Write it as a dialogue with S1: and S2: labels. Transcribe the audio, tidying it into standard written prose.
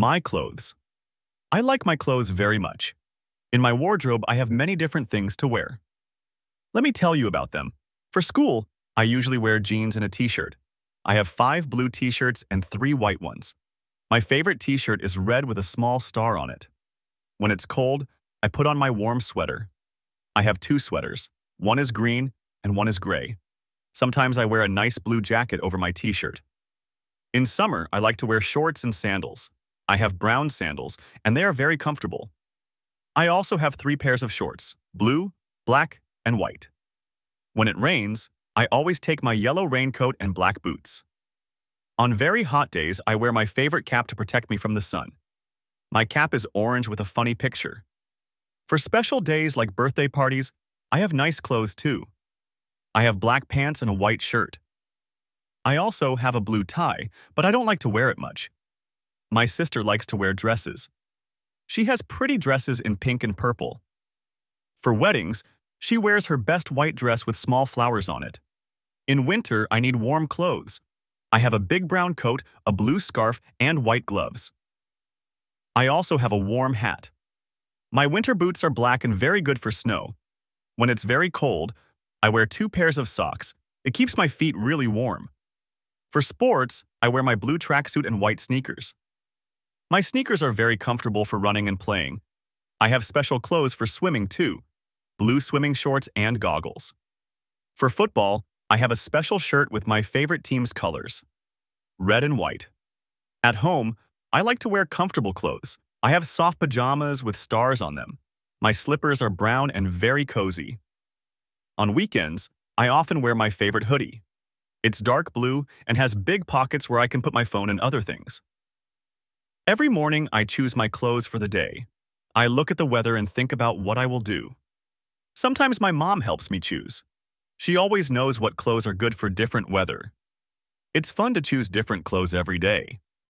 S1: My clothes. I like my clothes very much. In my wardrobe, I have many different things to wear. Let me tell you about them. For school, I usually wear jeans and a t-shirt. I have 5 blue t-shirts and 3 white ones. My favorite t-shirt is red with a small star on it. When it's cold, I put on my warm sweater. I have 2 sweaters. One is green and one is gray. Sometimes I wear a nice blue jacket over my t-shirt. In summer, I like to wear shorts and sandals. I have brown sandals, and they are very comfortable. I also have 3 pairs of shorts, blue, black, and white. When it rains, I always take my yellow raincoat and black boots. On very hot days, I wear my favorite cap to protect me from the sun. My cap is orange with a funny picture. For special days like birthday parties, I have nice clothes too. I have black pants and a white shirt. I also have a blue tie, but I don't like to wear it much. My sister likes to wear dresses. She has pretty dresses in pink and purple. For weddings, she wears her best white dress with small flowers on it. In winter, I need warm clothes. I have a big brown coat, a blue scarf, and white gloves. I also have a warm hat. My winter boots are black and very good for snow. When it's very cold, I wear 2 pairs of socks. It keeps my feet really warm. For sports, I wear my blue tracksuit and white sneakers. My sneakers are very comfortable for running and playing. I have special clothes for swimming too, blue swimming shorts and goggles. For football, I have a special shirt with my favorite team's colors, red and white. At home, I like to wear comfortable clothes. I have soft pajamas with stars on them. My slippers are brown and very cozy. On weekends, I often wear my favorite hoodie. It's dark blue and has big pockets where I can put my phone and other things. Every morning, I choose my clothes for the day. I look at the weather and think about what I will do. Sometimes my mom helps me choose. She always knows what clothes are good for different weather. It's fun to choose different clothes every day.